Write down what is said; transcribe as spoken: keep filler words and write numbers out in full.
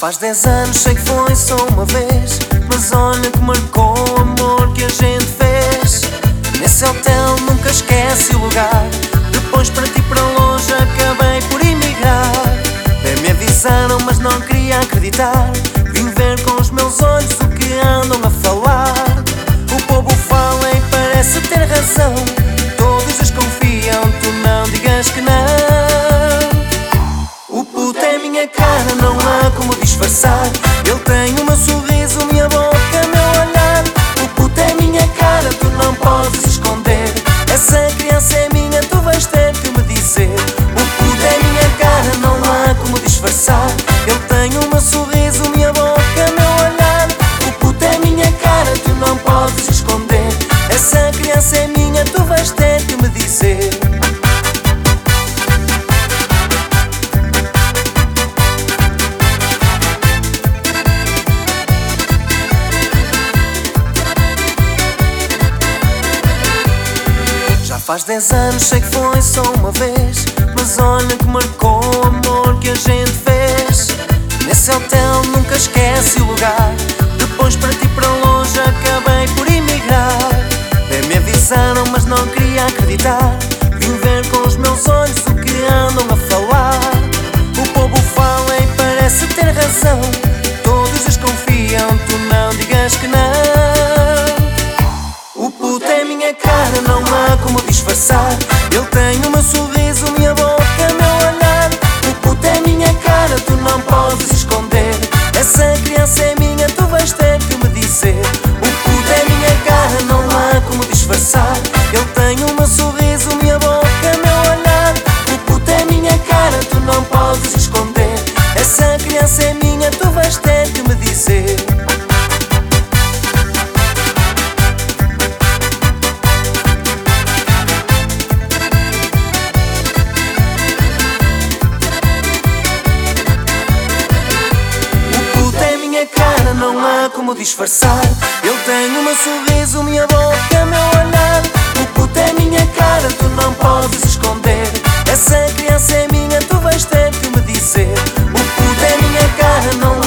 faz dez anos, sei que foi só uma vez, mas olha que marcou o amor que a gente fez. Nesse hotel nunca esquece o lugar, depois para ti para longe acabei por emigrar. Bem me avisaram mas não queria acreditar, vim ver com os meus olhos o que andam a falar. O povo fala e parece ter razão, todos desconfiam, tu não digas que não. O puto é minha cara, não há como disfarçar, ele tem o meu sorriso, minha boca, meu olhar. O puto é minha cara, tu não podes esconder, essa criança é minha, tu vais ter que me dizer. O puto é minha cara, não há como disfarçar, ele tem o meu sorriso, minha boca, meu olhar. O puto é minha cara, tu não podes esconder, essa criança é minha, tu vais ter que me dizer. Faz dez anos, sei que foi só uma vez, mas olha que marcou o amor que a gente fez. Nesse hotel nunca esquece o lugar, depois para ti para longe acabei por emigrar. Bem me avisaram mas não queria acreditar, vim ver com os meus olhos o que andam a falar. O povo fala e parece ter razão, todos desconfiam, tu não digas que não. O puto é minha cara, não há como disfarçar, ele tem o meu sorriso, minha boca, meu olhar. O puto é minha cara, tu não podes esconder, essa criança é minha, tu vais ter que me dizer. O puto é minha cara, não há como disfarçar, ele tem o meu sorriso, minha boca, meu olhar. O puto é minha cara, tu não podes esconder, essa criança é minha, tu vais ter que me dizer. Não há como disfarçar, ele tem o meu sorriso, minha boca, meu olhar. O puto é minha cara, tu não podes esconder, essa criança é minha, tu vais ter que me dizer. O puto é minha cara, não